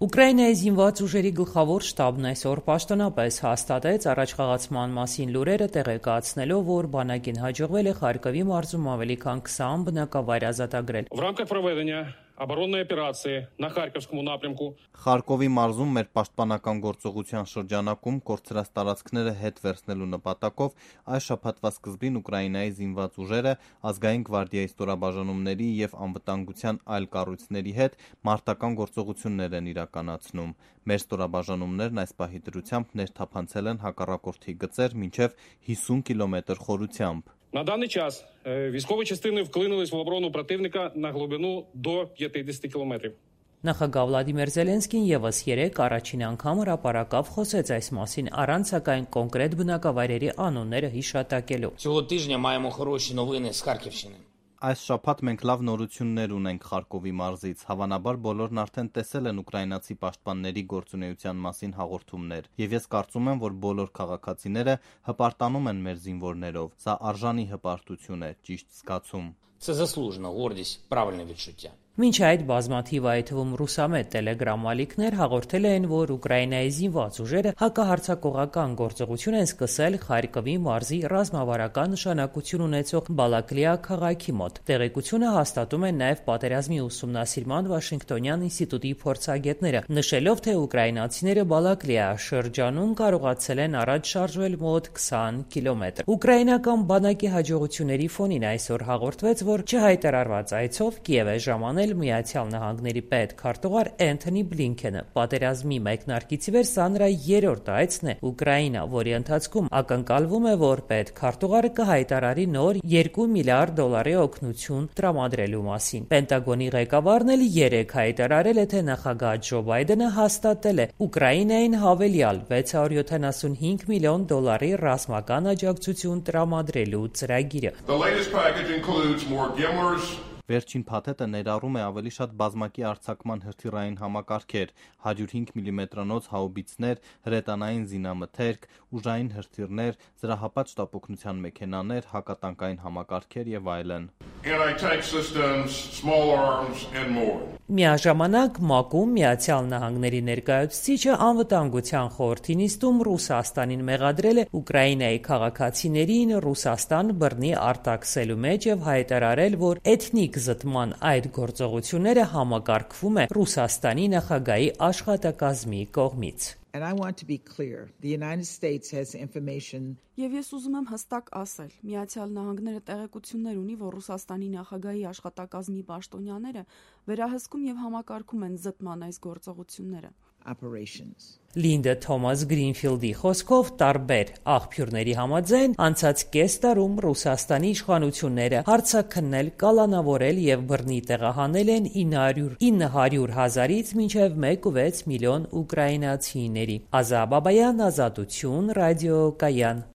Ուկրաինայի զինված ուժերի գլխավոր շտաբն այսօր պաշտոնապես հաստատեց առաջխաղացման մասին լուրերը, տեղեկացնելով, որ բանակին հաջողվել է Խարկովի մարզում ավելի քան 20 բնակավայր ազատագրել։ В рамках проведення оборонної операції на Харківському напрямку Խարկովի մարզում մեր պաշտպանական գործողության շրջանակում կորցրած տարածքները հետ վերցնելու նպատակով այս շաբաթվա սկզբին Ուկրաինայի զինված ուժերը ազգային գվարդիայի ստորաբաժանումների եւ անվտանգության այլ կառույցների հետ մարտական գործողություններ են իրականացնում։ Մեր ստորաբաժանումներն այս պահի դրությամբ ներթափանցել են հակառակորդի գծեր մինչև 50 կիլոմետր խորությամբ։ На даний час військові частини вклинились в оборону противника на глибину до 50 кілометрів. Նախագահ Վլադիմիր Զելենսկին եւս 3 առաջին անգամ հրապարակավ խոսեց այս մասին, առանց սակայն կոնկրետ բնակավայրերի անունները հիշատակելու։ Цього тижня маємо хороші новини з Харківщини. Այս շաբաթ մենք լավ նորություններ ունենք Խարկովի մարզից։ Հավանաբար բոլորն արդեն տեսել են ուկրաինացի պաշտպանների գործունեության մասին հաղորդումներ։ Եվ ես կարծում եմ, որ բոլոր քաղաքացիները հպարտանում են մեր զինվորներով։ Սա արժանի հպարտություն է, ճիշտ զգացում։ Це заслужена гордість, правильне відчуття. Մինչ այդ բազմաթիվ այդ թվում ռուսամետ տելեգրամ ալիքներ հաղորդել են, որ Ուկրաինայի զինված ուժերը հակահարձակողական գործողություն են սկսել Խարկովի մարզի ռազմավարական նշանակություն ունեցող Բալակլիա քաղաքի մոտ։ Տեղեկությունը հաստատում են նաև պատերազմի ուսումնասիրման Վաշինգտոնյան ինստիտուտի փորձագետները, նշելով, թե ուկրաինացիները Բալակլիա շրջանում կարողացել են առաջ շարժվել մոտ 20 կիլոմետր։ Ուկրաինական բանակի հաջողությունների ֆոնին այսօր հաղորդվեց, որ չհայտարարված այցով Կիև է ժամանել Միացյալ Նահանգների պետքարտուղար Էնթոնի Բլինքենը։ Պատերազմի մեկնարկից ի վեր սա նրա երրորդ այցն է Ուկրաինա, որի ընթացքում ակնկալվում է, որ պետքարտուղարը կհայտարարի նոր $2 միլիարդ օգնություն տրամադրելու մասին։ Պենտագոնի ղեկավարն էլ 3 հայտարարել է, թե նախագահ Ջո Բայդենը հաստատել է Ուկրաինային հավելյալ $675 միլիոն ռազմական աջակցություն տրամադրելու ծրագիրը։ The latest package includes more GMLRS. Վերջին փաթեթը ներառում է ավելի շատ բազմակի արձակման հրթիռային համակարգեր, 105 մմ-անոց հաուբիցներ, հրետանային զինամթերք, ուժային հրթիռներ, զրահապատ շտապօգնության մեքենաներ, հակատանկային համակարգեր եւ այլն։ Anti-tank systems, small arms and more. Միաժամանակ ՄԱԿ-ում Միացյալ Նահանգների ներկայացուցիչը անվտանգության խորհրդի նիստում Ռուսաստանին մեղադրել է Ուկրաինայի քաղաքացիներին Ռուսաստան բռնի արտաքսելու մեջ եւ հայտարարել, որ էթնիկ զտման այդ գործողությունները համակարգվում է Ռուսաստանի նախագահի աշխատակազմի կողմից։ And I want to be clear. The United States has information. Եվ ես ուզում եմ հստակ ասել, Միացյալ Նահանգները տեղեկություններ ունի, որ Ռուսաստանի նախագահի աշխատակազմի պաշտոնյաները վերահսկում եւ համակարգում են զտման այս գործողությունները։ Operations. Լինդա Թոմաս Գրինֆիլդի խոսքով տարբեր աղբյուրների համաձայն անցած կես տարում Ռուսաստանի իշխանությունները հարձակքնել, կալանավորել եւ բռնի տեղահանել են 900,000-ից մինչեւ 1.6 միլիոն ուկրաինացիների։ Ազա Բաբայան, Ազատություն, ռադիո Կայան։